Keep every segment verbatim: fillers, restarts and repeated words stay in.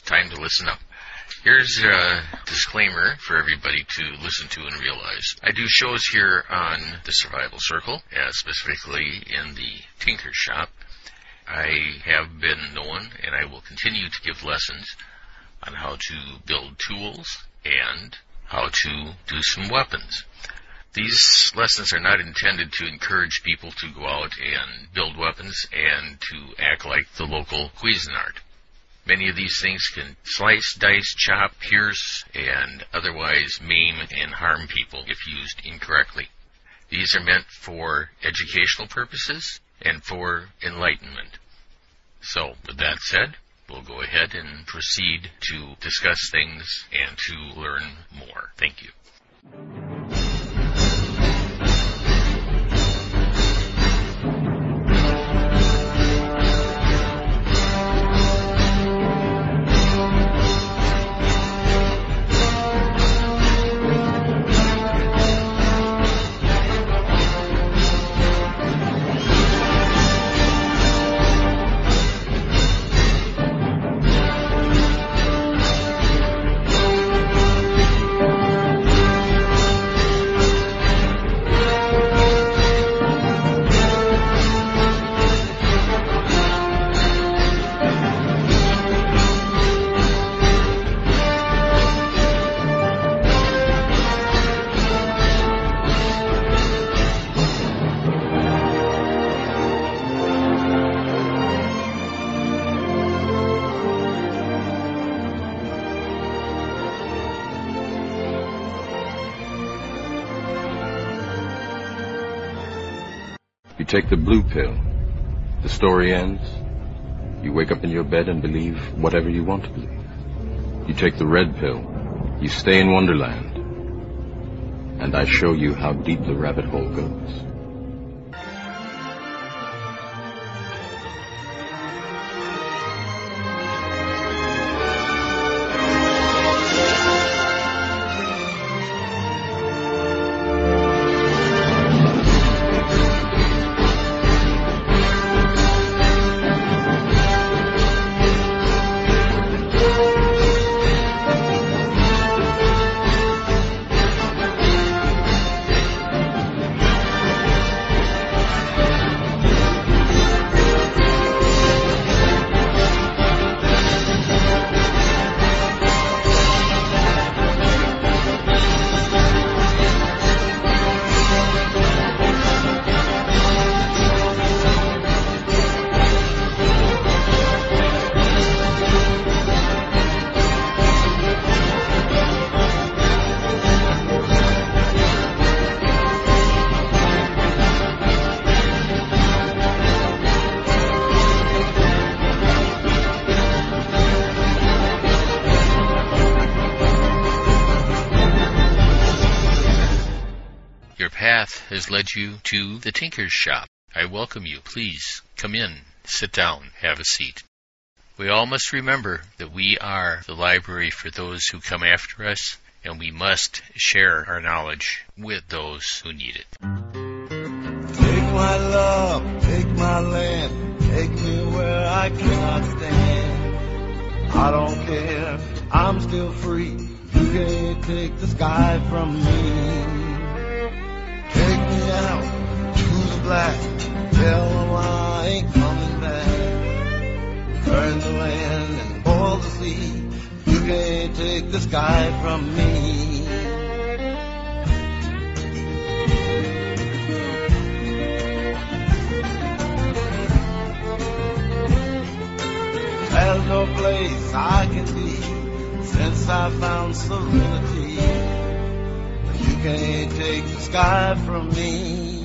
time to listen up. Here's a disclaimer for everybody to listen to and realize. I do shows here on the Survival Circle, uh, specifically in the Tinker's Shop. I have been known, and I will continue to give lessons on how to build tools and how to do some weapons. These lessons are not intended to encourage people to go out and build weapons and to act like the local Cuisinart. Many of these things can slice, dice, chop, pierce, and otherwise maim and harm people if used incorrectly. These are meant for educational purposes and for enlightenment. So, with that said, we'll go ahead and proceed to discuss things and to learn more. Thank you. You take the blue pill. The story ends. You wake up in your bed and believe whatever you want to believe. You take the red pill. You stay in Wonderland. And I show you how deep the rabbit hole goes. Has led you to the Tinker's Shop. I welcome you. Please come in, sit down, have a seat. We all must remember that we are the library for those who come after us, and we must share our knowledge with those who need it. Take my love, take my land, take me where I cannot stand. I don't care, I'm still free. You can't take the sky from me. Take me out to the black, tell them I ain't coming back. Burn the land and boil the sea, you can't take the sky from me. There's no place I can be since I found serenity. You can't take the sky from me.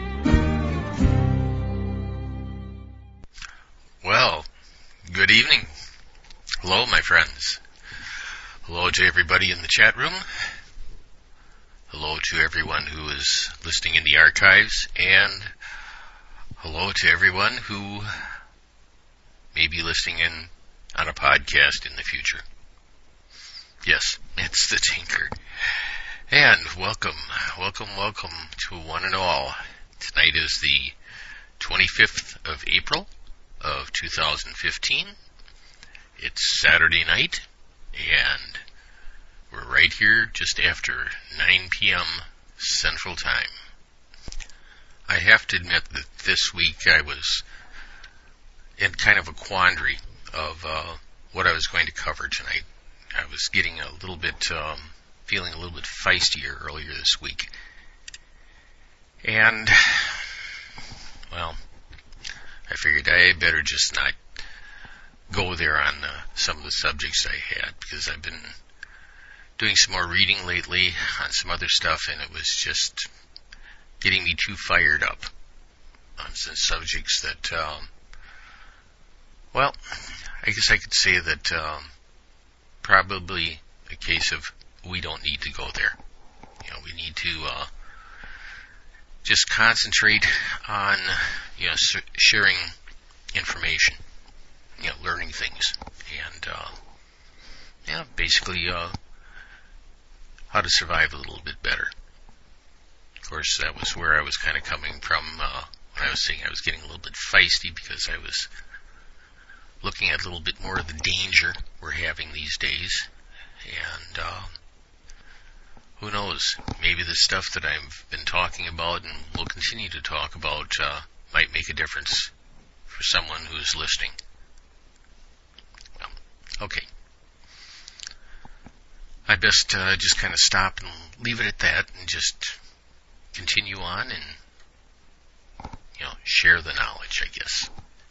Well, good evening. Hello, my friends. Hello to everybody in the chat room. Hello to everyone who is listening in the archives. And hello to everyone who may be listening in on a podcast in the future. Yes, it's the Tinker. And welcome, welcome, welcome to one and all. Tonight is the twenty-fifth of April of two thousand fifteen. It's Saturday night, and we're right here just after nine p.m. Central Time. I have to admit that this week I was in kind of a quandary of uh, what I was going to cover tonight. I was getting a little bit, um, feeling a little bit feistier earlier this week. And, well, I figured I better just not go there on uh, some of the subjects I had, because I've been doing some more reading lately on some other stuff, and it was just getting me too fired up on some subjects that, um, well, I guess I could say that um, probably a case of we don't need to go there. You know, we need to uh, just concentrate on, you know, sharing information, you know, learning things, and uh, yeah, basically uh, how to survive a little bit better. Of course, that was where I was kind of coming from uh, when I was saying I was getting a little bit feisty, because I was looking at a little bit more of the danger we're having these days, and uh, who knows, maybe the stuff that I've been talking about and will continue to talk about uh, might make a difference for someone who's listening. Well, okay. I best uh, just kind of stop and leave it at that and just continue on and, you know, share the knowledge, I guess.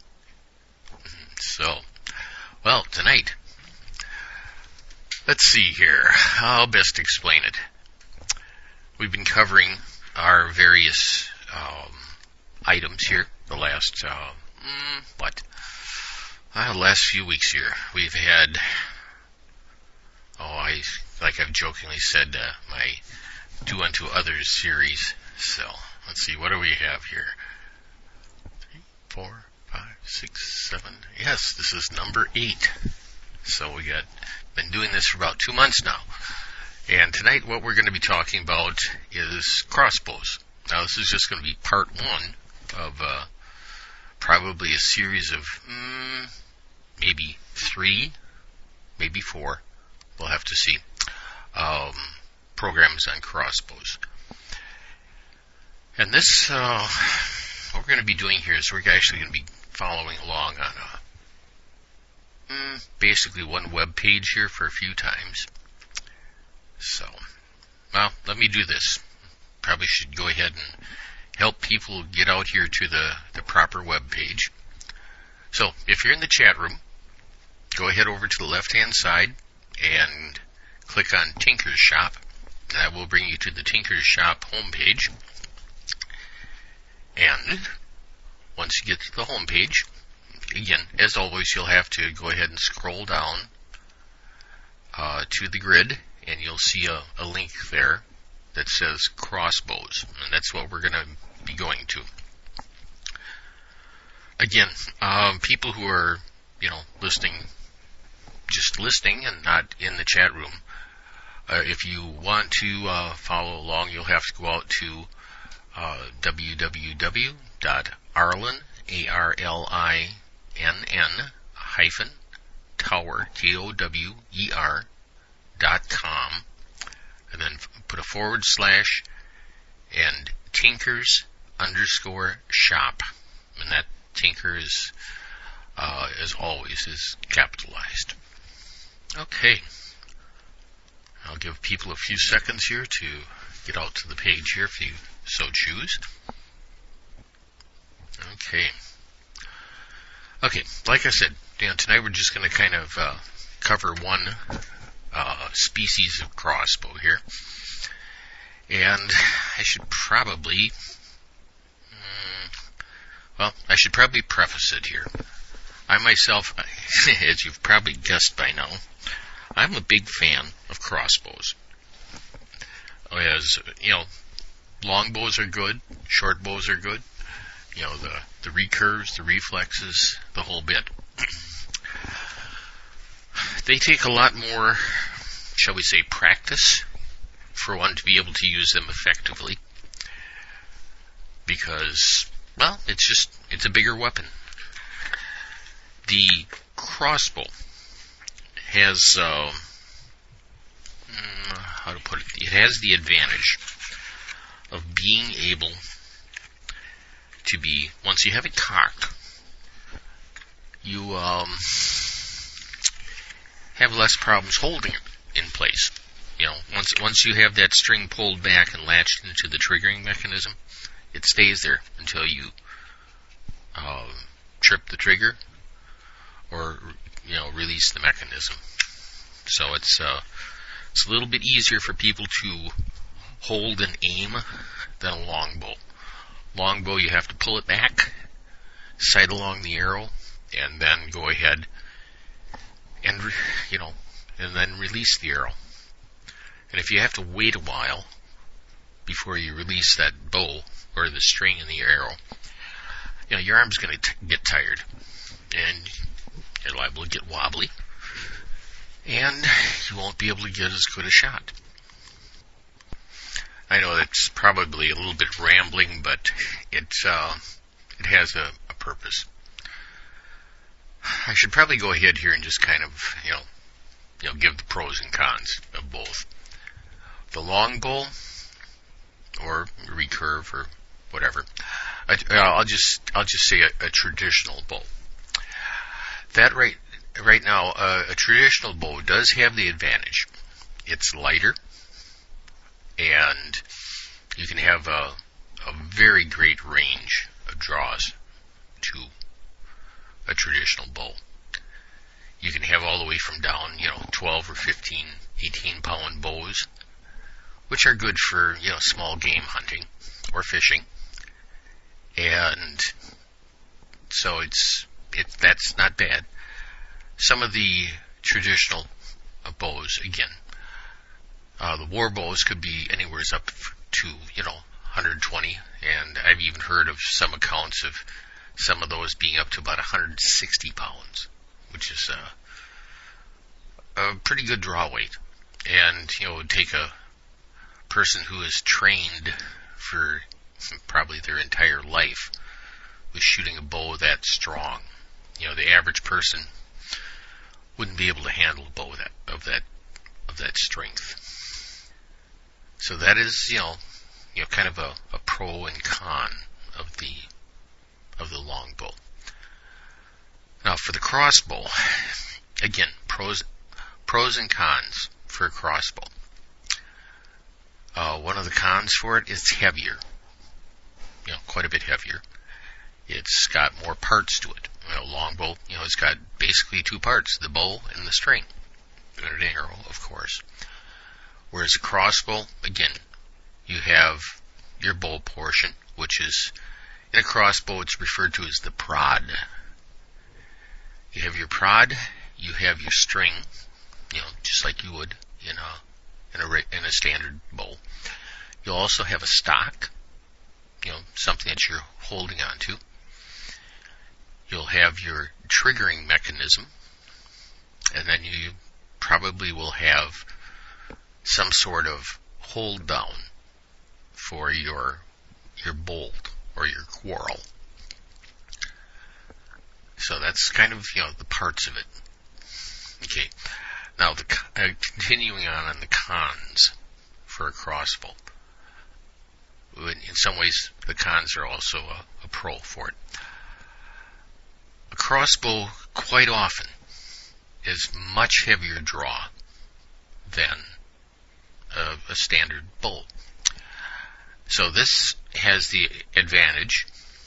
So, well, tonight, let's see here. I'll best explain it. We've been covering our various um, items here the last, uh, mm, what, uh, last few weeks here. We've had, oh, I, like I've jokingly said, uh, my Do Unto Others series. So, let's see, what do we have here? Three, four, five, six, seven. Yes, this is number eight. So we got been doing this for about two months now. And tonight what we're going to be talking about is crossbows. Now this is just going to be part one of uh, probably a series of mm, maybe three, maybe four. We'll have to see. Um, programs on crossbows. And this, uh, what we're going to be doing here is we're actually going to be following along on a, mm, basically one web page here for a few times. So, well, let me do this. Probably should go ahead and help people get out here to the, the proper web page. So, if you're in the chat room, go ahead over to the left-hand side and click on Tinker's Shop. That will bring you to the Tinker's Shop homepage. And once you get to the homepage, again, as always, you'll have to go ahead and scroll down uh, to the grid, and you'll see a, a link there that says crossbows, and that's what we're going to be going to. Again, um, people who are, you know, listening, just listening and not in the chat room, uh, if you want to uh, follow along, you'll have to go out to uh, w w w dot arlin, A R L I N N, hyphen, tower, T O W E R, dot com, and then put a forward slash and Tinkers underscore shop, and that Tinker is, uh, as always, is capitalized. Okay, I'll give people a few seconds here to get out to the page here if you so choose. Okay. Okay, like I said, you know, tonight we're just going to kind of uh, cover one uh, species of crossbow here. And I should probably, mm, well, I should probably preface it here. I myself, as you've probably guessed by now, I'm a big fan of crossbows. As, you know, long bows are good, short bows are good. You know, the, the recurves, the reflexes, the whole bit. They take a lot more, shall we say, practice for one to be able to use them effectively. Because, well, it's just, it's a bigger weapon. The crossbow has, uh, how to put it, it has the advantage of being able to be, once you have it cocked, you um, have less problems holding it in place. You know, once once you have that string pulled back and latched into the triggering mechanism, it stays there until you uh, trip the trigger or, you know, release the mechanism. So it's uh, it's a little bit easier for people to hold and aim than a longbow. Longbow, you have to pull it back, sight along the arrow, and then go ahead and, you know, and then release the arrow. And if you have to wait a while before you release that bow or the string in the arrow, you know, your arm's going to get tired, and you're liable to get wobbly, and you won't be able to get as good a shot. I know it's probably a little bit rambling, but it uh, it has a, a purpose. I should probably go ahead here and just kind of, you know, you know, give the pros and cons of both. The longbow, or recurve, or whatever. I, I'll just I'll just say a, a traditional bow. That right right now, uh, a traditional bow does have the advantage. It's lighter, and you can have a a very great range of draws to a traditional bow. You can have all the way from down, you know, twelve or fifteen, eighteen pound bows, which are good for, you know, small game hunting or fishing. And so it's, it, that's not bad. Some of the traditional uh, bows, again, uh, the war bows could be anywhere up to, you know, one hundred twenty, and I've even heard of some accounts of some of those being up to about one hundred sixty pounds, which is a, a pretty good draw weight. And, you know, it would take a person who is trained for probably their entire life with shooting a bow that strong. You know, the average person wouldn't be able to handle a bow that, of that of that strength. So that is, you know, you know, kind of a, a pro and con of the of the longbow. Now for the crossbow, again, pros pros and cons for a crossbow. Uh, one of the cons for it is heavier. You know, quite a bit heavier. It's got more parts to it. You know, longbow, you know, it's got basically two parts, the bow and the string. And an arrow, of course. Whereas a crossbow, again, you have your bow portion, which is, in a crossbow, it's referred to as the prod. You have your prod, you have your string, you know, just like you would in a, in a, in a standard bow. You'll also have a stock, you know, something that you're holding onto. You'll have your triggering mechanism, and then you probably will have some sort of hold down for your your bolt or your quarrel. So that's kind of, you know, the parts of it. Okay. Now, the uh, continuing on on the cons for a crossbow. In some ways, the cons are also a, a pro for it. A crossbow, quite often, is much heavier draw than a, a standard bow. So this has the advantage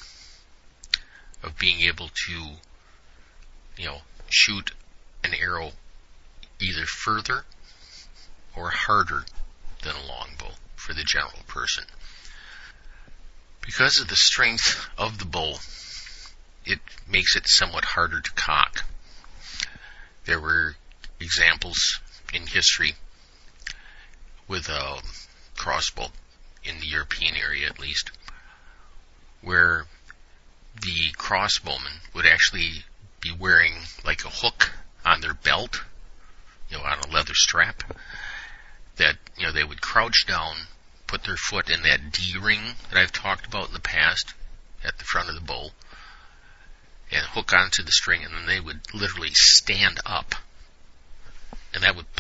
of being able to, you know, shoot an arrow either further or harder than a longbow for the general person. Because of the strength of the bow, it makes it somewhat harder to cock. There were examples in history with a crossbow, in the European area at least, where the crossbowmen would actually be wearing like a hook on their belt, you know, on a leather strap, that, you know, they would crouch down, put their foot in that D-ring that I've talked about in the past at the front of the bow, and hook onto the string, and then they would literally stand up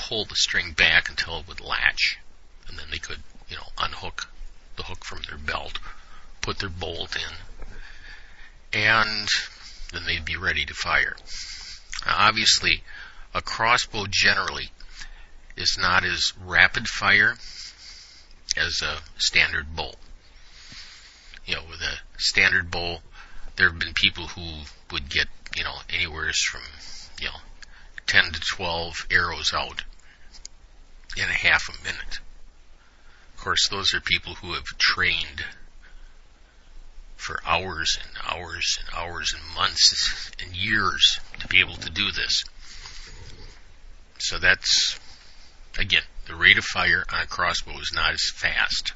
pull the string back until it would latch, and then they could, you know, unhook the hook from their belt, put their bolt in, and then they'd be ready to fire. Now, obviously, a crossbow generally is not as rapid fire as a standard bow. You know, with a standard bow, there have been people who would get, you know, anywhere from, you know, ten to twelve arrows out in a half a minute. Of course, those are people who have trained for hours and hours and hours and months and years to be able to do this. So that's, again, the rate of fire on a crossbow is not as fast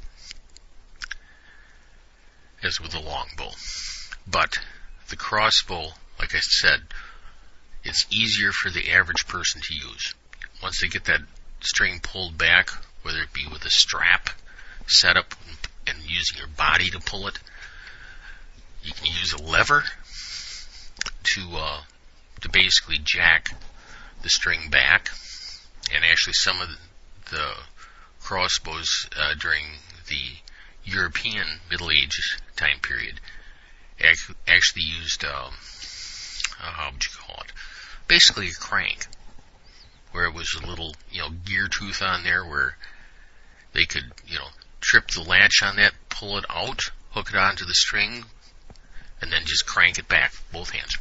as with a longbow. But the crossbow, like I said, it's easier for the average person to use. Once they get that string pulled back, whether it be with a strap set up and using your body to pull it, you can use a lever to uh, to basically jack the string back. And actually some of the crossbows uh, during the European Middle Ages time period actually used, um, uh, how would you call it? Basically a crank, where it was a little, you know, gear tooth on there where they could, you know, trip the latch on that, pull it out, hook it onto the string, and then just crank it back, both hands,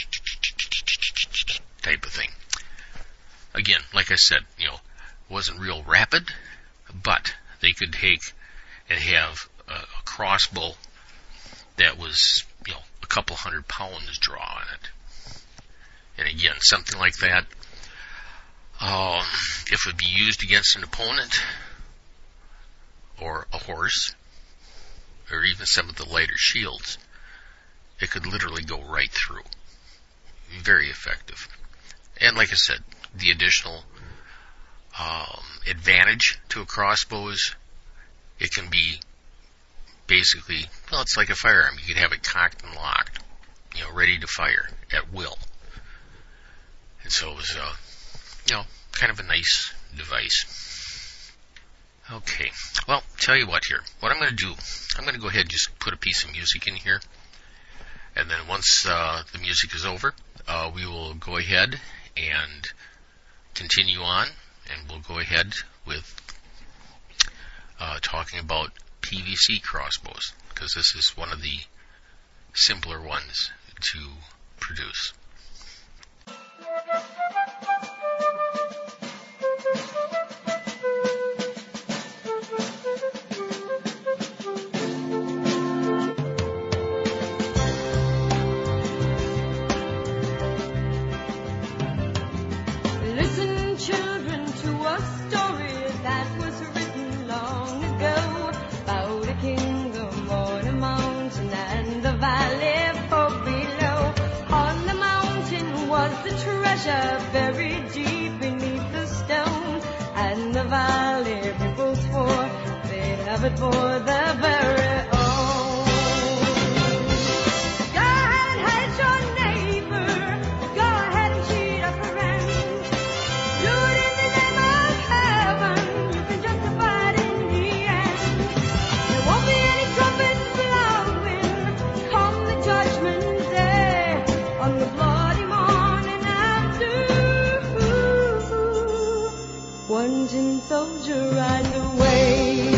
type of thing. Again, like I said, you know, it wasn't real rapid, but they could take and have a, a crossbow that was, you know, a couple hundred pounds draw on it. And again, something like that, um, if it would be used against an opponent, or a horse, or even some of the lighter shields, it could literally go right through. Very effective. And like I said, the additional um, advantage to a crossbow is it can be basically, well, it's like a firearm. You could have it cocked and locked, you know, ready to fire at will. And so it was, uh, you know, kind of a nice device. Okay, well, tell you what here. What I'm going to do, I'm going to go ahead and just put a piece of music in here. And then once uh, the music is over, uh, we will go ahead and continue on. And we'll go ahead with uh, talking about P V C crossbows, because this is one of the simpler ones to produce. Buried deep beneath the stone, and the valley people swore they'd have it for their very own. Go ahead and hate your neighbor, go ahead and cheat a friend. Do it in the name of heaven, you can justify it in the end. There won't be any trumpets blowing come the judgment day, on the bloody morning. One tin soldier ran away.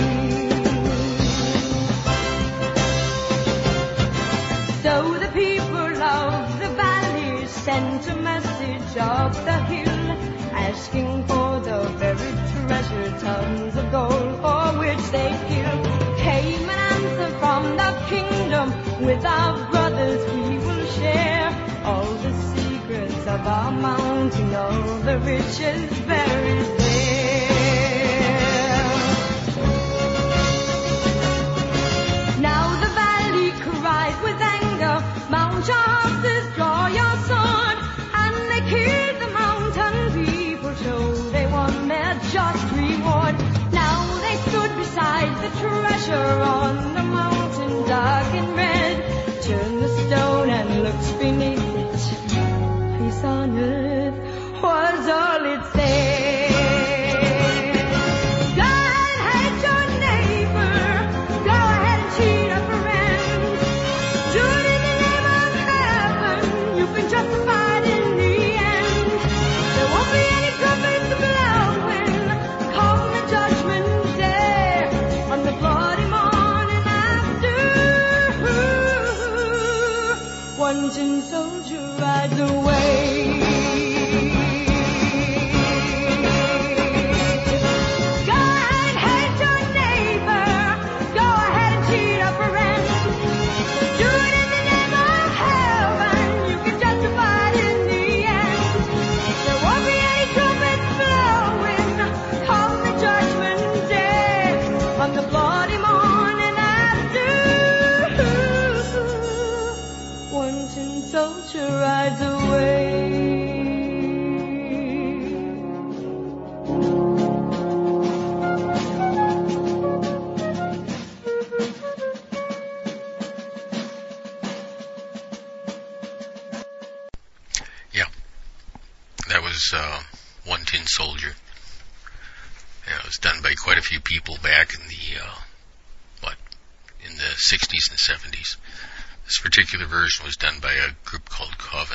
So the people of the valley sent a message up the hill, asking for the very treasure, tons of gold for which they kill. Came an answer from the kingdom, with our brothers we will share all the secrets of our mountain, all the riches buried there. Now the valley cried with anger, mount your horses, draw your sword, and they killed the mountain people, so they won their just reward. Now they stood beside the treasure on the mountain, dark and red, turned the stone and looked beneath it. Peace on earth was all it said. is uh, One Tin Soldier. You know, it was done by quite a few people back in the, uh, what, in the sixties and seventies. This particular version was done by a group called Coven.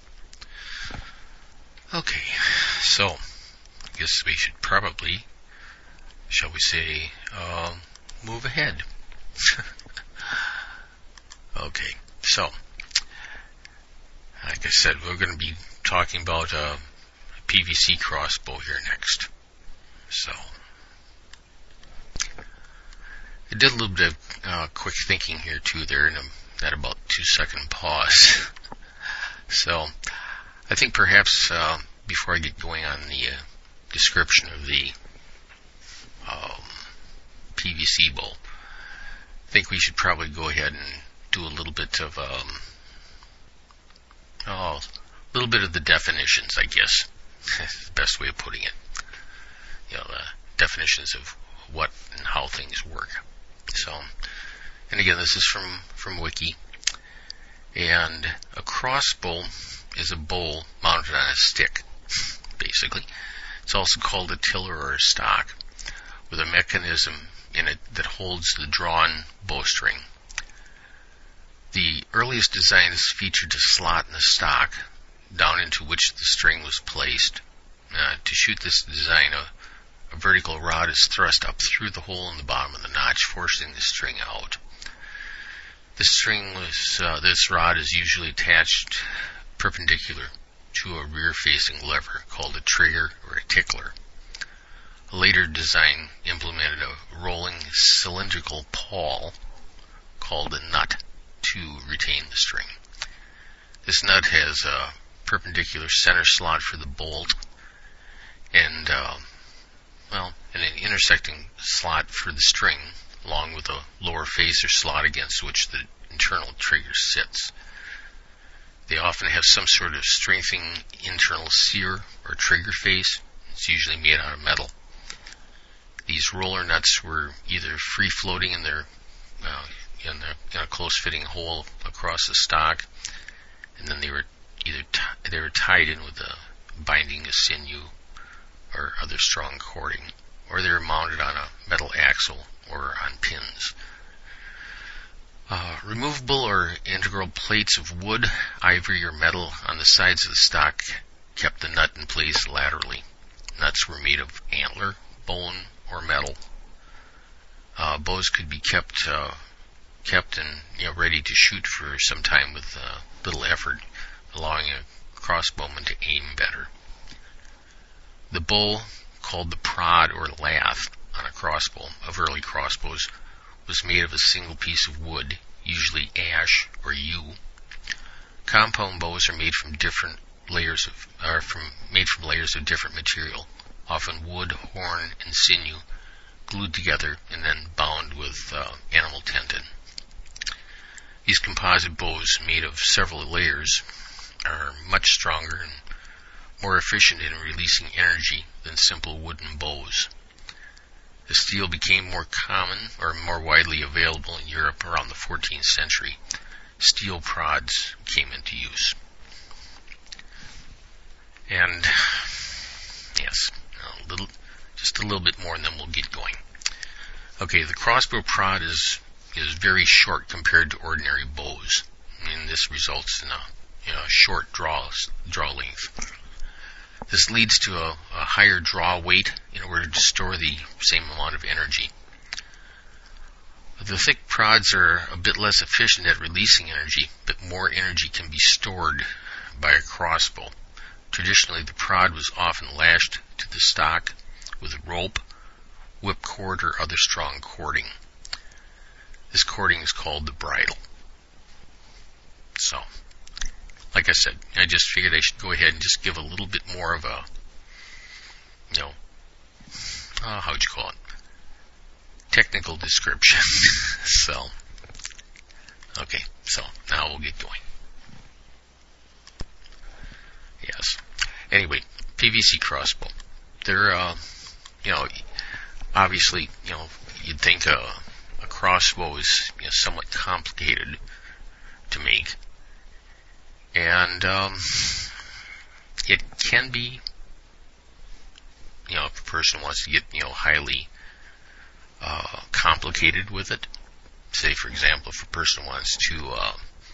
Okay, so, I guess we should probably, shall we say, uh, move ahead. Okay, so, like I said, we're going to be talking about a P V C crossbow here next. So, I did a little bit of uh, quick thinking here too there in a, that about two second pause. So, I think perhaps uh, before I get going on the uh, description of the um, P V C bowl, I think we should probably go ahead and do a little bit of um, oh, a little bit of the definitions, I guess. That's the best way of putting it. You know, the definitions of what and how things work. So, and again, this is from, from Wiki. And a crossbow is a bow mounted on a stick, basically. It's also called a tiller or a stock, with a mechanism in it that holds the drawn bowstring. The earliest designs featured a slot in the stock, down into which the string was placed. Uh, to shoot this design, a, a vertical rod is thrust up through the hole in the bottom of the notch, forcing the string out. The string was, uh, this rod is usually attached perpendicular to a rear-facing lever called a trigger or a tickler. A later design implemented a rolling cylindrical pawl called a nut to retain the string. This nut has a perpendicular center slot for the bolt and, uh, well, and an intersecting slot for the string, along with a lower face or slot against which the internal trigger sits. They often have some sort of strengthening internal sear or trigger face. It's usually made out of metal. These roller nuts were either free-floating in their uh, in, the, in a close-fitting hole across the stock, and then they were either t- they were tied in with a binding a sinew or other strong cording, or they were mounted on a metal axle or on pins. Uh, removable or integral plates of wood, ivory, or metal on the sides of the stock kept the nut in place laterally. Nuts were made of antler, bone, or metal. Uh, bows could be kept uh, kept and you know ready to shoot for some time with uh, little effort, allowing a crossbowman to aim better. The bow, called the prod or lath on a crossbow of early crossbows, was made of a single piece of wood, usually ash or yew. Compound bows are made from different layers of are from made from layers of different material, often wood, horn, and sinew, glued together and then bound with uh, animal tendon. These composite bows, made of several layers, are much stronger and more efficient in releasing energy than simple wooden bows. The steel became more common or more widely available in Europe around the fourteenth century. Steel prods came into use. And, yes, a little, just a little bit more and then we'll get going. Okay, the crossbow prod is, is very short compared to ordinary bows, and this results in a, you know, a short draw, draw length. This leads to a, a higher draw weight in order to store the same amount of energy. The thick prods are a bit less efficient at releasing energy, but more energy can be stored by a crossbow. Traditionally, the prod was often lashed to the stock with rope, whipcord, or other strong cording. This cording is called the bridle. So, like I said, I just figured I should go ahead and just give a little bit more of a, you know, uh, how'd you call it? Technical description. So, okay, so now we'll get going. Yes. Anyway, P V C crossbow. They're, uh, you know, obviously, you know, you'd think a, a crossbow is you know, somewhat complicated to make. And um, it can be person wants to get, you know, highly uh, complicated with it. Say, for example, if a person wants to, uh,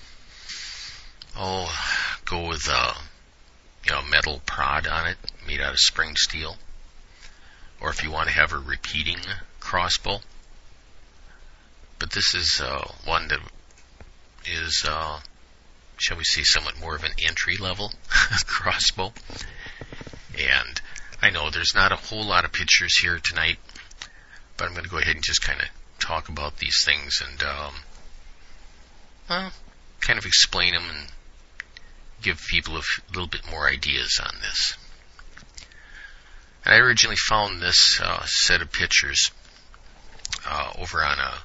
oh, go with, uh, you know, metal prod on it, made out of spring steel. Or if you want to have a repeating crossbow. But this is uh, one that is, uh, shall we say, somewhat more of an entry-level crossbow. And I know there's not a whole lot of pictures here tonight, but I'm going to go ahead and just kind of talk about these things and um, well, kind of explain them and give people a f- little bit more ideas on this. And I originally found this uh, set of pictures uh, over on a,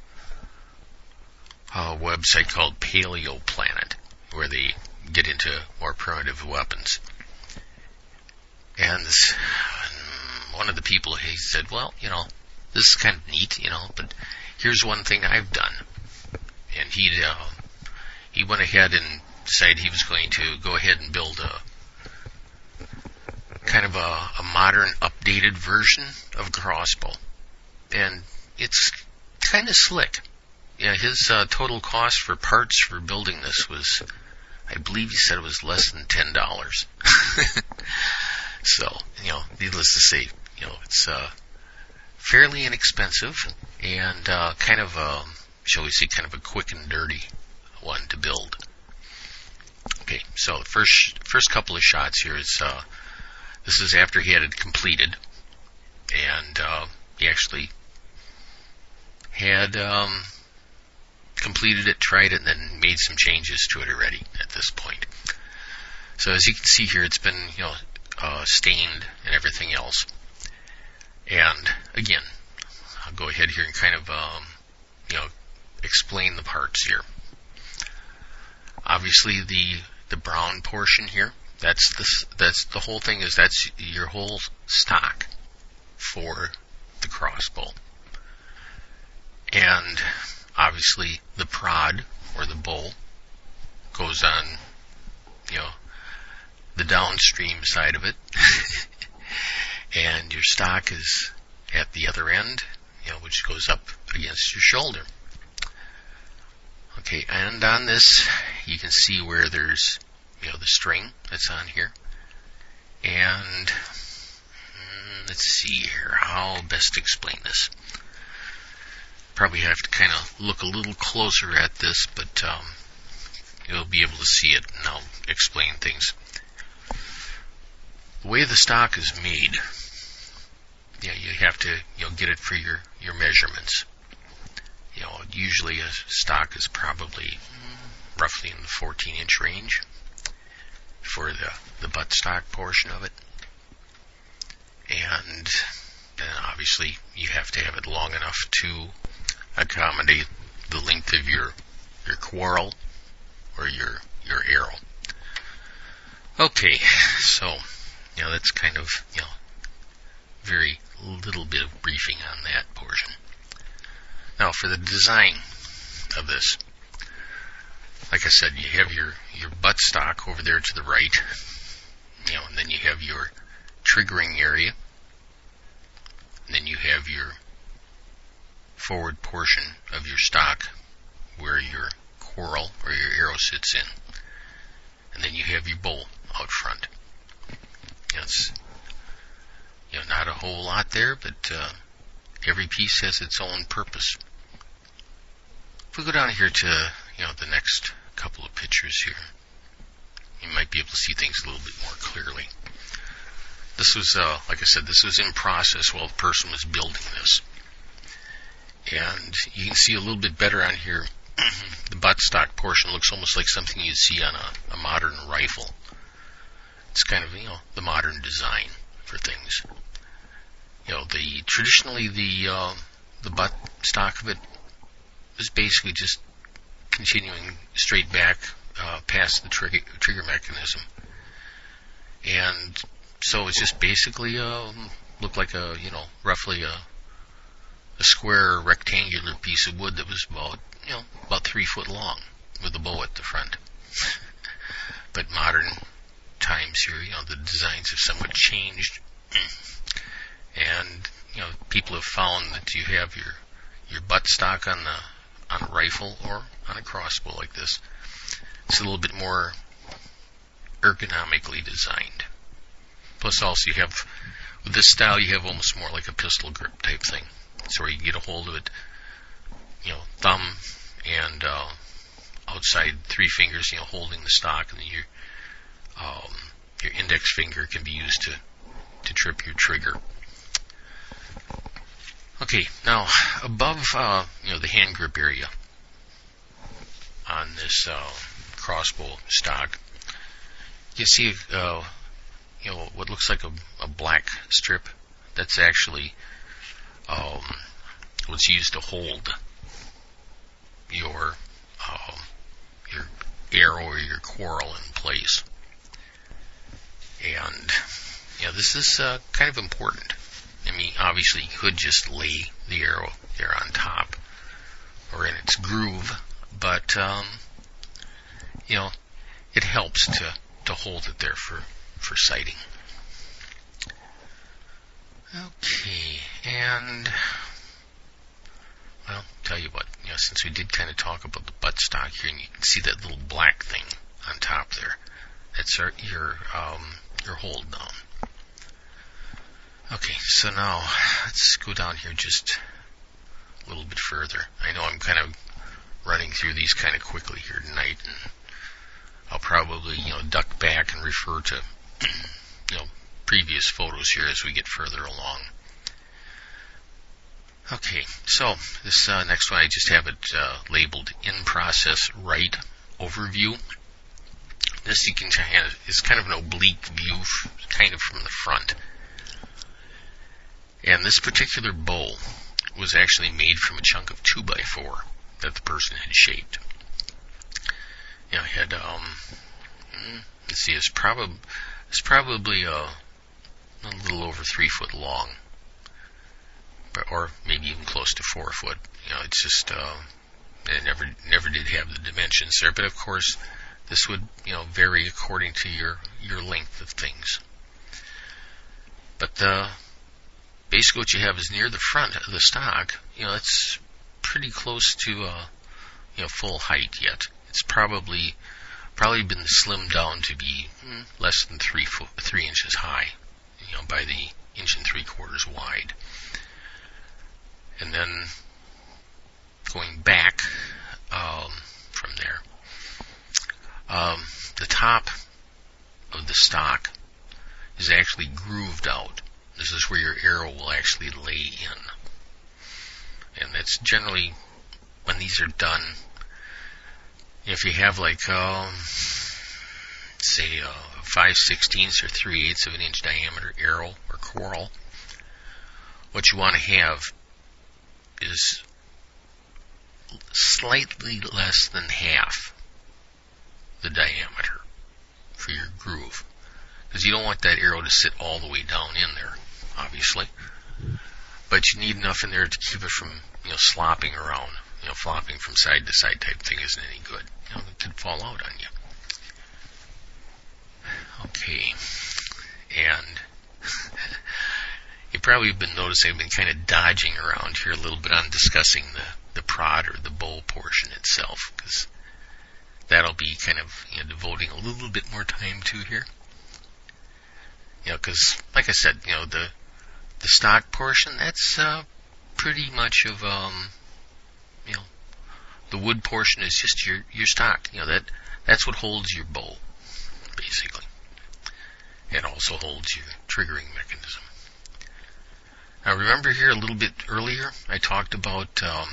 a website called Paleo Planet, where they get into more primitive weapons. And this, one of the people, he said, well, you know, this is kind of neat, you know, but here's one thing I've done. And he uh, he went ahead and decided he was going to go ahead and build a kind of a, a modern, updated version of a crossbow. And it's kind of slick. Yeah, his uh, total cost for parts for building this was, I believe he said it was less than ten dollars. So, you know, needless to say, you know, it's uh, fairly inexpensive and uh, kind of, a, shall we say, kind of a quick and dirty one to build. Okay, so the first first couple of shots here is, uh, this is after he had it completed, and uh, he actually had um, completed it, tried it, and then made some changes to it already at this point. So as you can see here, it's been, you know, uh, stained and everything else. And again, I'll go ahead here and kind of, um, you know, explain the parts here. Obviously, the the brown portion here, that's the that's the whole thing. Is that's your whole stock for the crossbow. And obviously, the prod or the bow goes on, you know, the downstream side of it. And your stock is at the other end, you know, which goes up against your shoulder. Okay, and on this, you can see where there's, you know, the string that's on here. And mm, let's see here, how best to explain this. Probably have to kind of look a little closer at this, but um, you'll be able to see it, and I'll explain things. The way the stock is made, you know, you have to, you know, get it for your, your measurements. You know, usually a stock is probably roughly in the fourteen inch range for the, the buttstock portion of it. And then obviously you have to have it long enough to accommodate the length of your your quarrel or your your arrow. Okay, so, you know, that's kind of, you know, very little bit of briefing on that portion. Now, for the design of this, like I said, you have your, your buttstock over there to the right, you know, and then you have your triggering area, and then you have your forward portion of your stock where your quarrel or your arrow sits in, and then you have your bow out front. You know, it's, you know, not a whole lot there, but uh, every piece has its own purpose. If we go down here to, you know, the next couple of pictures here, you might be able to see things a little bit more clearly. This was, uh, like I said, this was in process while the person was building this. And you can see a little bit better on here. The buttstock portion looks almost like something you'd see on a, a modern rifle. It's kind of, you know, the modern design for things. You know, the traditionally the uh, the buttstock of it is basically just continuing straight back uh, past the trigger, trigger mechanism, and so it's just basically uh, looked like a, you know, roughly a a square rectangular piece of wood that was about, you know, about three foot long with a bow at the front. But modern times here, you know, the designs have somewhat changed, and people have found that you have your your buttstock on the on a rifle or on a crossbow like this, it's a little bit more ergonomically designed. Plus, also you have with this style, you have almost more like a pistol grip type thing, so where you can get a hold of it, you know, thumb and uh, outside three fingers, you know, holding the stock, and then your um, your index finger can be used to to trip your trigger. Okay, now above uh, you know the hand grip area on this uh, crossbow stock, you see uh, you know what looks like a, a black strip. That's actually um, what's used to hold your uh, your arrow or your quarrel in place. And you know this is uh, kind of important. I mean, obviously, you could just lay the arrow there on top or in its groove, but, um, you know, it helps to, to hold it there for, for sighting. Okay, and, well, tell you what, you know, since we did kind of talk about the buttstock here, and you can see that little black thing on top there, that's our, your, um, your hold down. Okay, so now let's go down here just a little bit further. I know I'm kind of running through these kind of quickly here tonight, and I'll probably, you know, duck back and refer to, you know, previous photos here as we get further along. Okay, so this uh, next one, I just have it uh, labeled In Process Right Overview. This you can kind of, it's kind of an oblique view, kind of from the front. And this particular bow was actually made from a chunk of two by four that the person had shaped. You know, it had, um, let's see, it's, prob- it's probably uh, a little over three foot long, but, or maybe even close to four foot. You know, it's just, uh, it never, never did have the dimensions there, but of course, this would, you know, vary according to your, your length of things. But the, basically what you have is near the front of the stock, you know, it's pretty close to, uh, you know, full height yet. It's probably, probably been slimmed down to be hmm, less than three foot, three inches high, you know, by the inch and three quarters wide. And then going back, um, from there, um, the top of the stock is actually grooved out. This is where your arrow will actually lay in. And that's generally, when these are done, if you have like, um, say, a five sixteenths or three eighths of an inch diameter arrow or quarrel, what you want to have is slightly less than half the diameter for your groove. Because you don't want that arrow to sit all the way down in there, obviously. But you need enough in there to keep it from, you know, slopping around. You know, flopping from side to side type thing isn't any good. You know, it could fall out on you. Okay. And you probably have been noticing I've been kind of dodging around here a little bit on discussing the, the prod or the bow portion itself, because that'll be kind of, you know, devoting a little bit more time to here. You know, because, like I said, you know, the the stock portion, that's uh, pretty much of, um, you know, the wood portion is just your, your stock. You know, that that's what holds your bow, basically. It also holds your triggering mechanism. Now, remember here a little bit earlier, I talked about, um,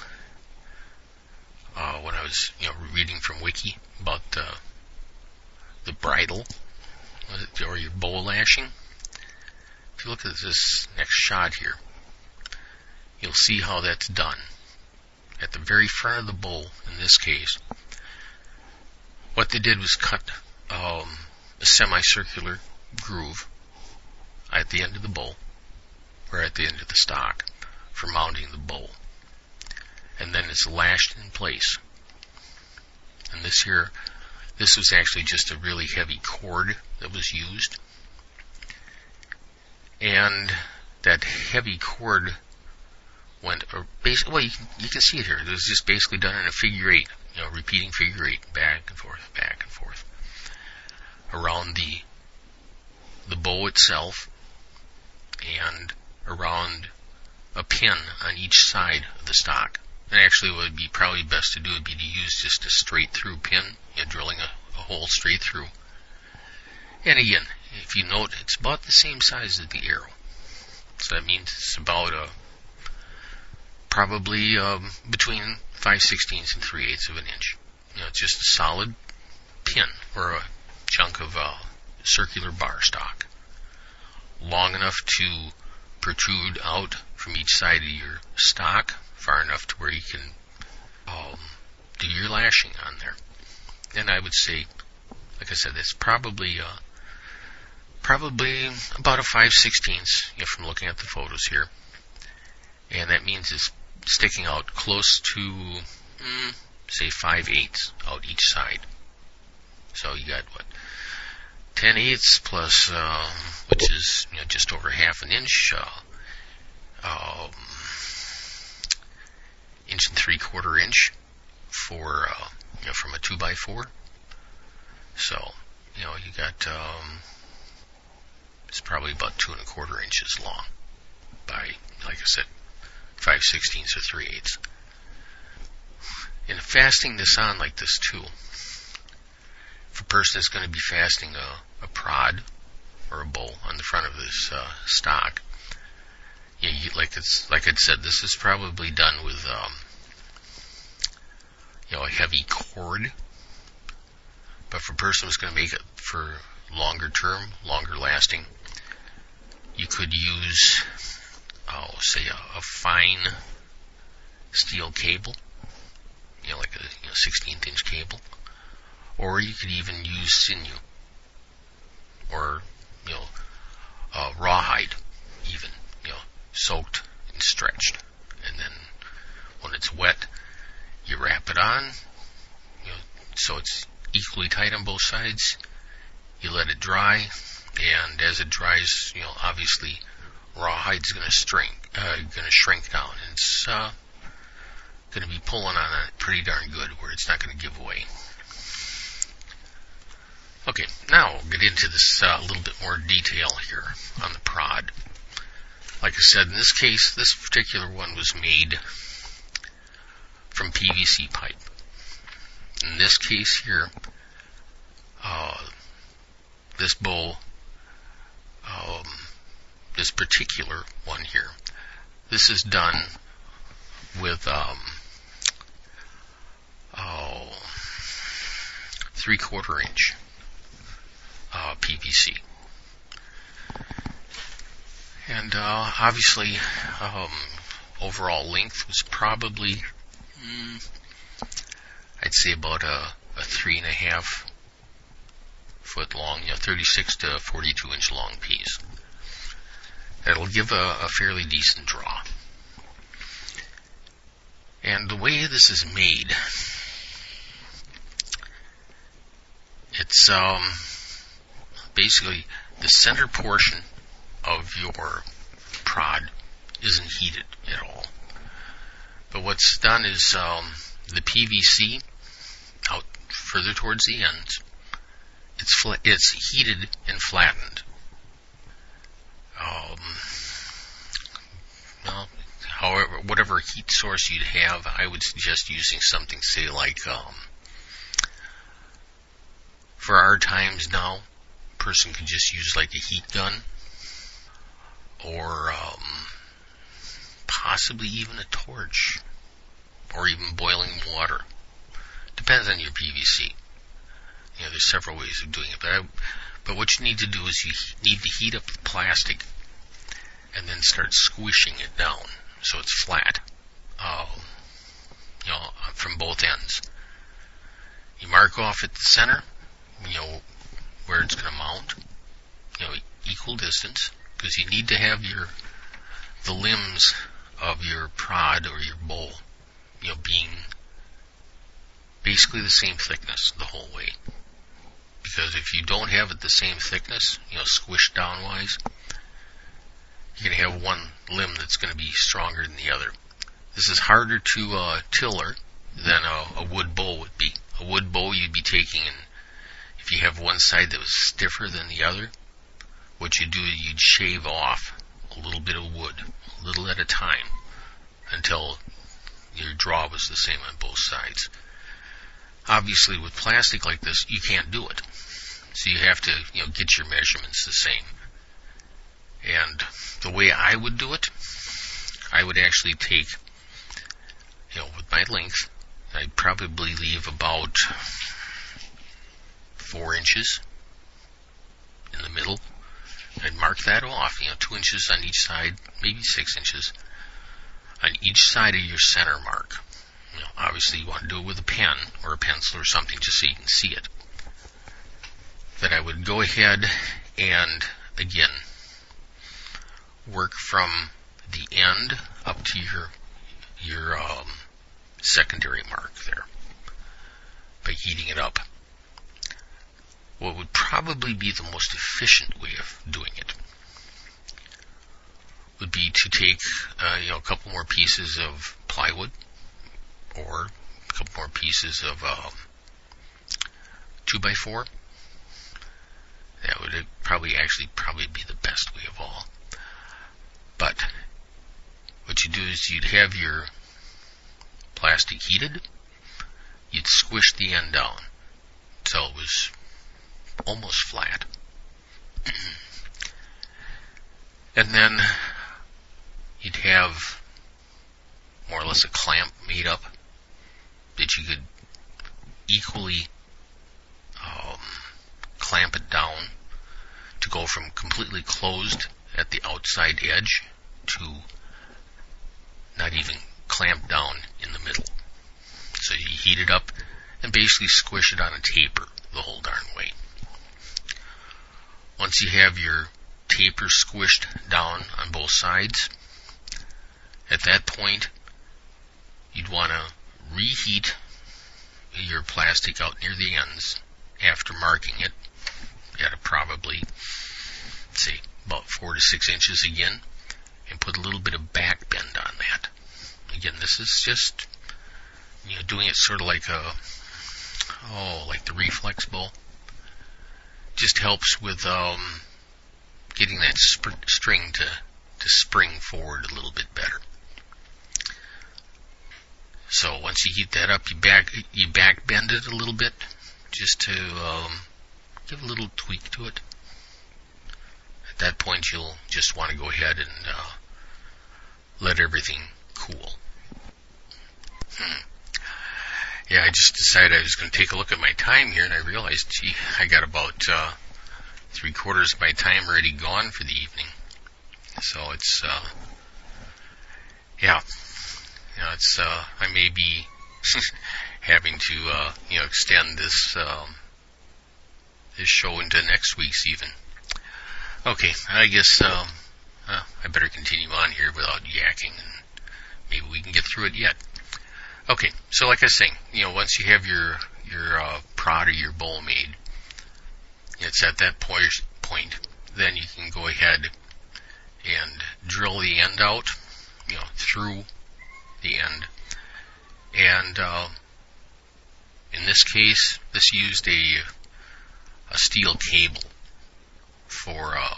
uh, when I was, you know, reading from Wiki about uh, the bridle, or your bow lashing. If you look at this next shot here, you'll see how that's done. At the very front of the bow, in this case, what they did was cut um, a semicircular groove at the end of the bow, or at the end of the stock, for mounting the bow. And then it's lashed in place. And this here, this was actually just a really heavy cord that was used. And that heavy cord went, or basically, well, you can, you can see it here. It was just basically done in a figure eight, you know, repeating figure eight, back and forth, back and forth, around the the bow itself, and around a pin on each side of the stock. And actually, what would be probably best to do would be to use just a straight through pin, you know, drilling a, a hole straight through. And again, if you note, it's about the same size as the arrow. So that means it's about a probably um, between five sixteenths and three eighths of an inch. You know, it's just a solid pin or a chunk of uh, circular bar stock, long enough to protrude out from each side of your stock, far enough to where you can um, do your lashing on there. And I would say, like I said, it's probably uh, probably about a five sixteenths, you know, from looking at the photos here. And that means it's sticking out close to, mm, say, five eighths out each side. So you got, what, ten eighths plus, uh, which is, you know, just over half an inch, uh, um, inch and three quarter inch for, uh, you know, from a two by four. So, you know, you got, um, it's probably about two and a quarter inches long by, like I said, five sixteenths or three eighths. And fastening this on like this too, if a person is going to be fastening a, a prod or a bow on the front of this uh, stock, you know, you, like it's like I said, this is probably done with um, you know, a heavy cord. But if a person was going to make it for longer term, longer lasting, you could use, oh, say a, a fine steel cable, you know, like a you know, sixteenth inch cable, or you could even use sinew, or, you know, uh, rawhide, even, you know, soaked and stretched, and then when it's wet, you wrap it on, you know, so it's equally tight on both sides. You let it dry, and as it dries, you know, obviously rawhide's going to shrink, uh, going to shrink down. And it's uh, going to be pulling on it pretty darn good, where it's not going to give away. Okay, now we'll get into this a uh, little bit more detail here on the prod. Like I said, in this case, this particular one was made from P V C pipe. In this case here, uh, this bow, um, this particular one here, this is done with um, oh, three quarter inch uh, P V C. And uh, obviously, um, overall length was probably, mm, I'd say about a, a three and a half foot long, you know, thirty-six to forty-two inch long piece. That'll give a, a fairly decent draw. And the way this is made, it's um, basically the center portion of your prod isn't heated at all. But what's done is um, the P V C out further towards the ends, it's fl- it's heated and flattened. Um, well, however, whatever heat source you'd have, I would suggest using something, say, like um, for our times now, a person could just use like a heat gun, or um, possibly even a torch, or even boiling water. Depends on your P V C. You know, there's several ways of doing it, but I, but what you need to do is you need to heat up the plastic and then start squishing it down so it's flat, uh, you know, from both ends. You mark off at the center, you know, where it's going to mount, you know, equal distance, because you need to have your the limbs of your prod or your bowl, you know, being basically the same thickness the whole way. Because if you don't have it the same thickness, you know, squished downwise, you're going to have one limb that's going to be stronger than the other. This is harder to uh, tiller than a, a wood bow would be. A wood bow you'd be taking, and if you have one side that was stiffer than the other, what you do is you'd shave off a little bit of wood, a little at a time, until your draw was the same on both sides. Obviously, with plastic like this, you can't do it. So you have to, you know, get your measurements the same. And the way I would do it, I would actually take, you know, with my length, I'd probably leave about four inches in the middle. I'd mark that off, you know, two inches on each side, maybe six inches on each side of your center mark. You know, obviously you want to do it with a pen or a pencil or something just so you can see it. Then I would go ahead and, again, work from the end up to your your um, secondary mark there by heating it up. What would probably be the most efficient way of doing it would be to take uh, you know, a couple more pieces of plywood or a couple more pieces of um, two by four. That would probably actually probably be the best way of all. But what you do is you'd have your plastic heated, you'd squish the end down until it was almost flat. And then you'd have more or less a clamp made up that you could equally um, clamp it down to go from completely closed at the outside edge to not even clamped down in the middle. So you heat it up and basically squish it on a taper the whole darn way. Once you have your taper squished down on both sides, at that point you'd want to reheat your plastic out near the ends after marking it at a probably, say, about four to six inches again, and put a little bit of back bend on that. Again, this is just, you know, doing it sort of like a, oh, like the reflex bow. Just helps with um, getting that sp- string to, to spring forward a little bit better. So once you heat that up, you back you back bend it a little bit, just to um, give a little tweak to it. At that point, you'll just want to go ahead and uh, let everything cool. Hmm. Yeah, I just decided I was going to take a look at my time here, and I realized, gee, I got about uh, three quarters of my time already gone for the evening. So it's, uh, yeah, you know, it's, uh, I may be having to, uh, you know, extend this, um, this show into next week's even. Okay, I guess, um, uh, I better continue on here without yakking, and maybe we can get through it yet. Okay, so like I was saying, you know, once you have your your uh, prod or your bowl made, it's at that point, point, then you can go ahead and drill the end out, you know, through the end. And uh, in this case, this used a a steel cable for, uh,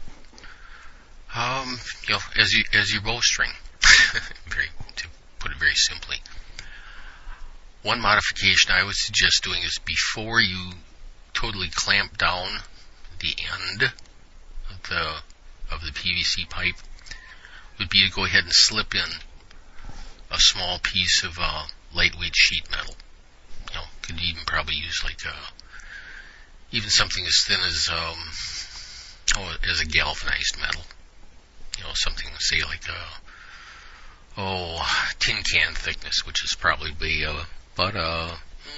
um, you know, as you as your bowstring, very to put it very simply. One modification I would suggest doing is before you totally clamp down the end of the of the P V C pipe, would be to go ahead and slip in a small piece of uh, lightweight sheet metal. You know, could even probably use like a, even something as thin as um, oh, as a galvanized metal. You know, something say like a oh tin can thickness, which is probably a But uh,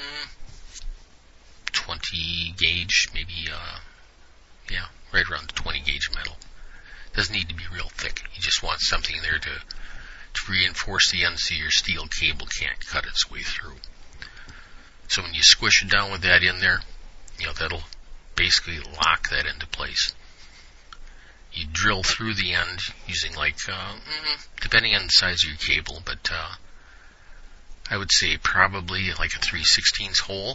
twenty gauge, maybe, uh, yeah, right around the twenty gauge metal. Doesn't need to be real thick. You just want something there to, to reinforce the end so your steel cable can't cut its way through. So when you squish it down with that in there, you know, that'll basically lock that into place. you drill through the end using like, uh, depending on the size of your cable, but uh, I would say probably like a three sixteenths hole.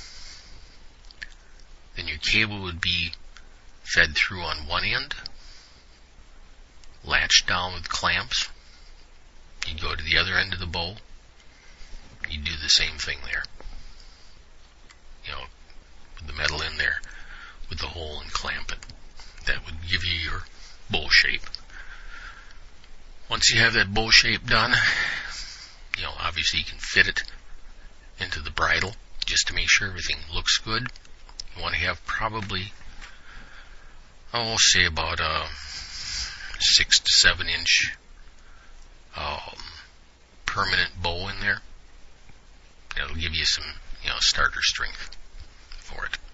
Then your cable would be fed through on one end, latched down with clamps. You'd go to the other end of the bow. You'd do the same thing there. You know, with the metal in there, with the hole and clamp it. That would give you your bow shape. Once you have that bow shape done, you know, obviously you can fit it into the bridle just to make sure everything looks good. You want to have probably, I'll say about a six to seven inch um, permanent bow in there. That'll give you some, you know, starter strength for it.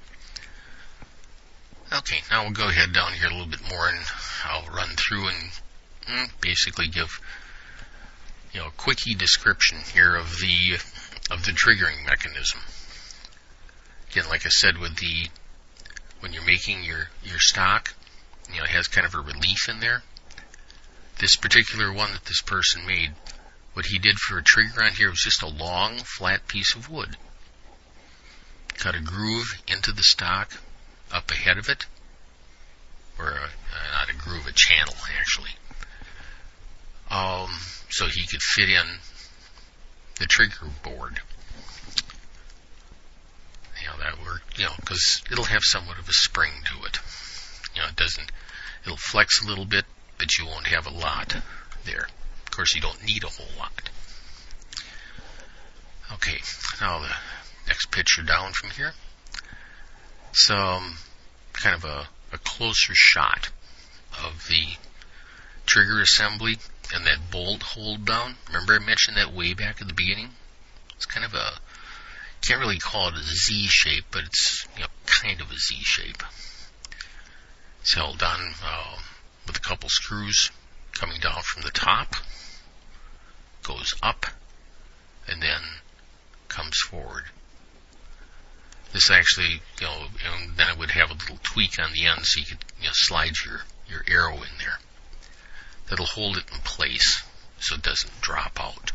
Okay, now we'll go ahead down here a little bit more, and I'll run through and mm, basically give, you know, a quickie description here of the of the triggering mechanism. Again, like I said, with the when you're making your your stock, you know, it has kind of a relief in there. This particular one that this person made, what he did for a trigger on here was just a long, flat piece of wood. Cut a groove into the stock up ahead of it, or a, uh, not a groove, a channel actually, um, so he could fit in the trigger board. You know, that worked, you know, because it'll have somewhat of a spring to it. You know, it doesn't, it'll flex a little bit, but you won't have a lot there. Of course, you don't need a whole lot. Okay, now the next picture down from here. It's um, kind of a, a closer shot of the trigger assembly and that bolt hold down. Remember I mentioned that way back at the beginning? It's kind of a, can't really call it a Z shape, but it's, you know, kind of a Z shape. It's held on uh, with a couple screws coming down from the top, goes up, and then comes forward. This actually, you know, and then it would have a little tweak on the end so you could, you know, slide your, your arrow in there. That'll hold it in place so it doesn't drop out.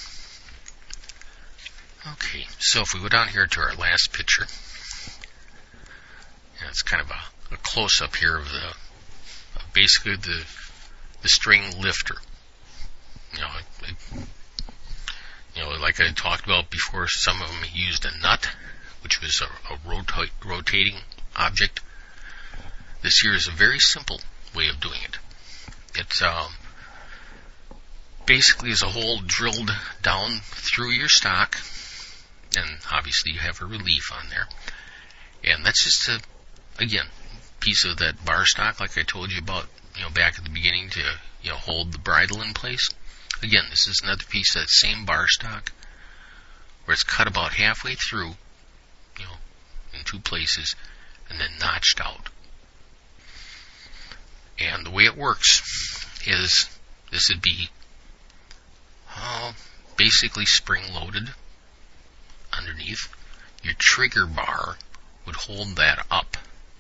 Okay, so if we go down here to our last picture, yeah, it's kind of a, a close-up here of the, of basically the the string lifter. You know, it, you know, like I talked about before, some of them used a nut, which was a, a rota- rotating object. This here is a very simple way of doing it. It's um, basically is a hole drilled down through your stock, and obviously you have a relief on there. And that's just a, again, piece of that bar stock, like I told you about, you know, back at the beginning, to, you know, hold the bridle in place. Again, this is another piece of that same bar stock where it's cut about halfway through, you know, in two places, and then notched out. And the way it works is this would be uh, basically spring-loaded underneath. Your trigger bar would hold that up,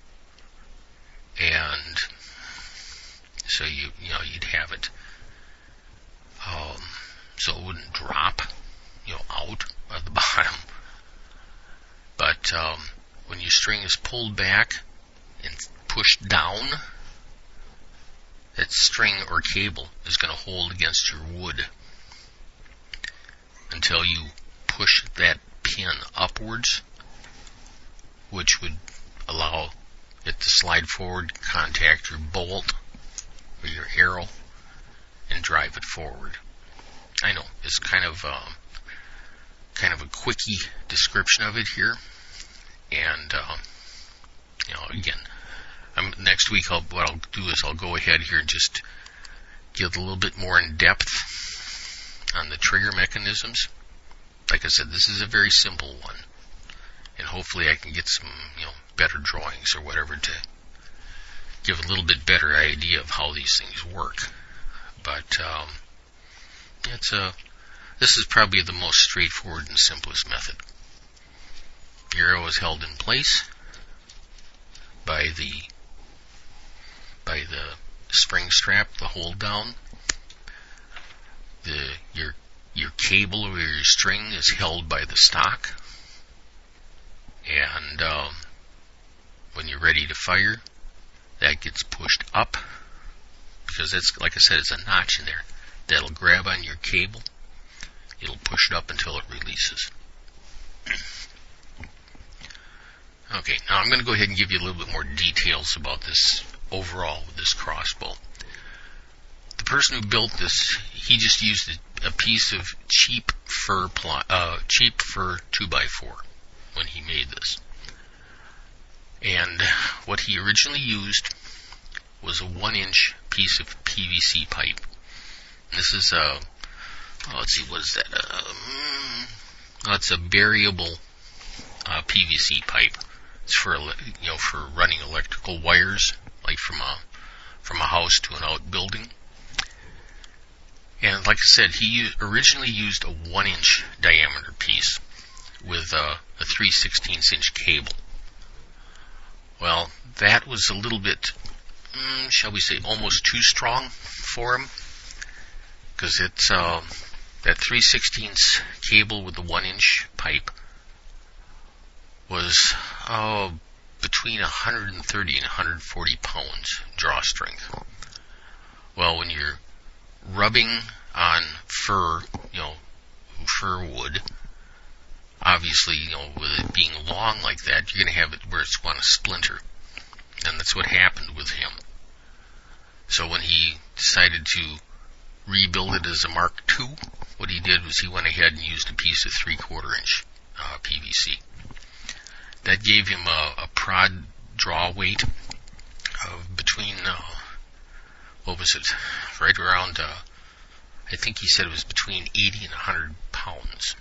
and so you you know you'd have it um, so it wouldn't drop, you know, out of the bottom. But um, when your string is pulled back and pushed down, that string or cable is going to hold against your wood until you push that pin upwards, which would allow it to slide forward, contact your bolt or your arrow, and drive it forward. I know, it's kind of um, kind of a quickie description of it here, and um, you know, again, I'm, next week I'll, what I'll do is I'll go ahead here and just give a little bit more in depth on the trigger mechanisms. Like I said, this is a very simple one, and hopefully I can get some, you know, better drawings or whatever to give a little bit better idea of how these things work. But um, it's a this is probably the most straightforward and simplest method. Your arrow is held in place by the by the spring strap, the hold down. The your your cable or your string is held by the stock, and um, when you're ready to fire, that gets pushed up, because it's, like I said, it's a notch in there that'll grab on your cable. It'll push it up until it releases. Okay, now I'm going to go ahead and give you a little bit more details about this overall with this crossbow. The person who built this, he just used a, a piece of cheap fir ply, uh, cheap fir two by four when he made this. And what he originally used was a one inch piece of P V C pipe. And this is a, oh, let's see, what is that? Um, oh, it's a variable uh, P V C pipe. It's for, you know, for running electrical wires, like from a from a house to an outbuilding. And like I said, he used, originally used a one inch diameter piece with a, a three sixteenths inch cable. Well, that was a little bit, mm, shall we say, almost too strong for him, because it's uh, that three sixteenths cable with the one inch pipe was oh, between one hundred thirty and one hundred forty pounds draw strength. Well, when you're rubbing on fir, you know, fir wood, obviously, you know, with it being long like that, you're going to have it where it's going to splinter. And that's what happened with him. So when he decided to rebuild it as a Mark two, what he did was he went ahead and used a piece of three-quarter inch uh, P V C. That gave him a, a prod draw weight of between, uh, what was it, right around, uh, I think he said it was between eighty and one hundred pounds.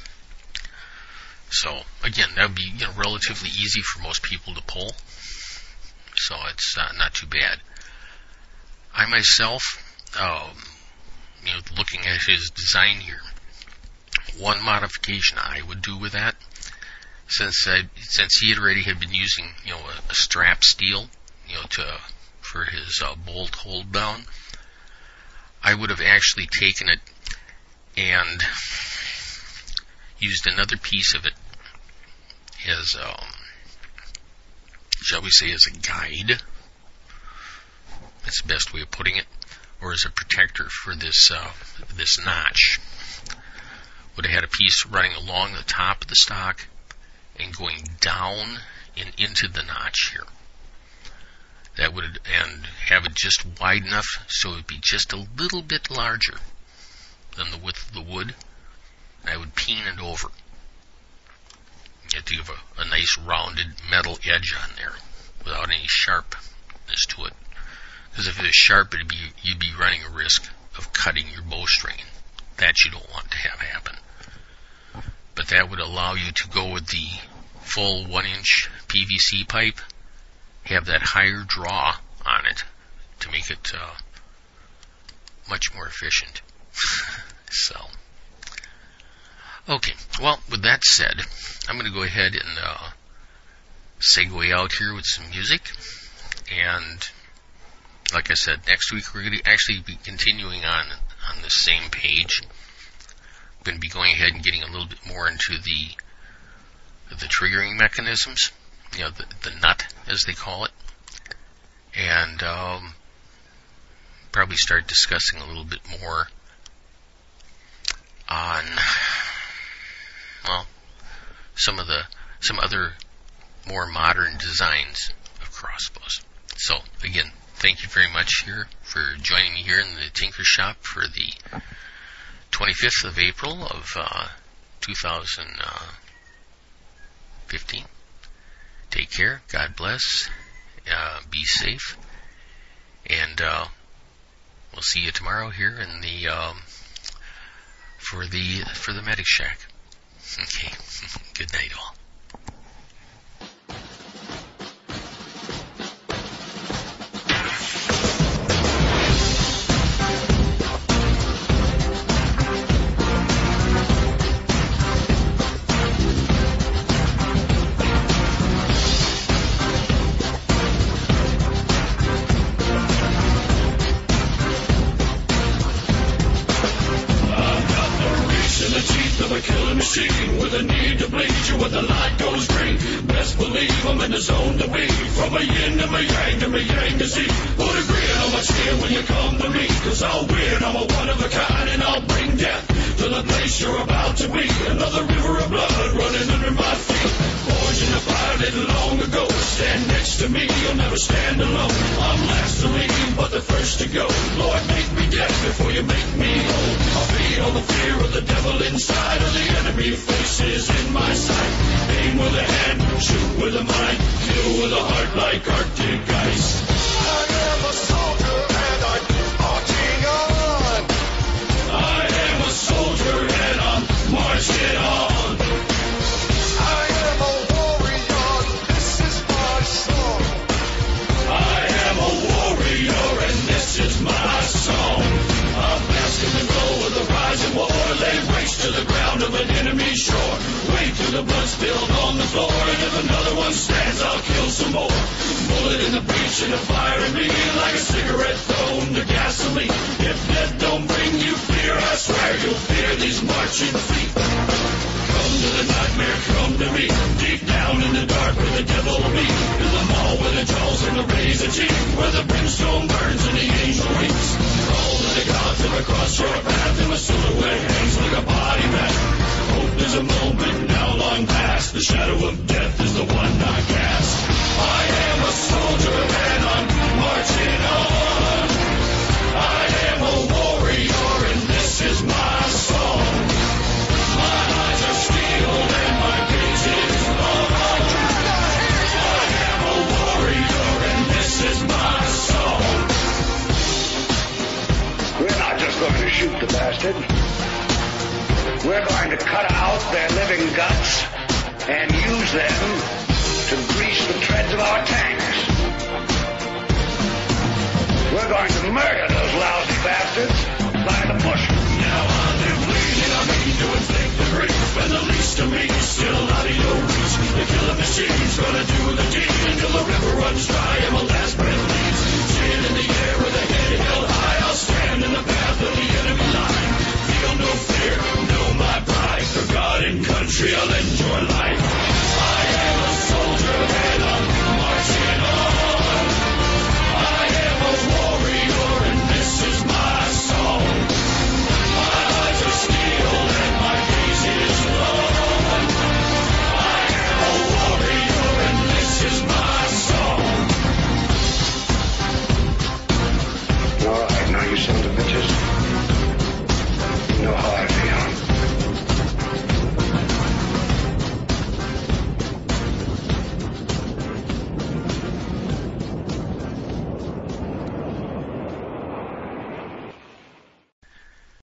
So, again, that would be, you know, relatively easy for most people to pull. So it's uh, not too bad. I myself, um, you know, looking at his design here, one modification I would do with that, since I, since he had already had been using, you know, a, a strap steel, you know, to for his uh, bolt hold down, I would have actually taken it and used another piece of it as, um, shall we say, as a guide. That's the best way of putting it, or as a protector for this uh, this notch. Would have had a piece running along the top of the stock and going down and into the notch here. That would, and have it just wide enough so it would be just a little bit larger than the width of the wood. I would peen it over. You have to give a, a nice rounded metal edge on there without any sharpness to it. Because if it was sharp, it'd be, you'd be running a risk of cutting your bowstring. That you don't want to have happen. But that would allow you to go with the full one inch P V C pipe, have that higher draw on it to make it uh, much more efficient. So, okay, well, with that said, I'm going to go ahead and uh, segue out here with some music. And like I said, next week we're going to actually be continuing on on this same page. I'm going to be going ahead and getting a little bit more into the the triggering mechanisms, you know, the, the nut, as they call it, and um, probably start discussing a little bit more on, well, some of the some other more modern designs of crossbows. So again, thank you very much here for joining me here in the Tinker Shop for the twenty-fifth of April of uh, two thousand fifteen. Take care. God bless. Uh, be safe. And uh, we'll see you tomorrow here in the um, for the for the Medic Shack. Okay. Good night, all. teeth of a killing machine with a need to bleed you when the light goes green. Best believe I'm in the zone to be. From a yin to a yang to a yang to Z. Put a grin on my skin when you come to me, cause I'll win, I'm a one of a kind, and I'll bring death to the place you're about to be. Another river of blood running under my feet. Forged in the fire little long ago. Stand next to me, you'll never stand alone. I'm last to leave, but the first to go. Lord, make me dead before you make me whole. I'll feed on the fear of the devil inside of the enemy faces in my sight. Aim with a hand, shoot with a mind, kill with a heart like Arctic ice. I am a soldier and I'm marching on. I am a soldier and I'm marching on. I am a warrior, this is my song. I am a warrior and this is my song. I'm basking the glow of the rising war. Lay waste to the ground of an enemy shore. Wait till the blood spilled on the floor. And if another one stands, I'll kill some more. Bullet in the breach and a fire in me, like a cigarette thrown to gasoline. If death don't bring you fear, I swear you'll fear these marching feet. Come to the nightmare, come to me. Deep down in the dark where the devil be. In the mall where the jaws and the razor teeth, where the brimstone burns and the angel weeps. Call to the gods and across your path, and my silhouette hangs like a body mat. Hope is a moment now long past. The shadow of death is the one I cast. I am a soldier and I'm marching on. I am a warrior and this is my song. My eyes are steel and my gaze is long. I am a warrior and this is my song. We're not just going to shoot the bastard. We're going to cut out their living guts and use them to grease the treads of our tanks. We're going to murder those lousy bastards by the bushel. Now I'm bleeding, I mean to inflict the grief, and the least of me is still out of your reach. The killing machine's gonna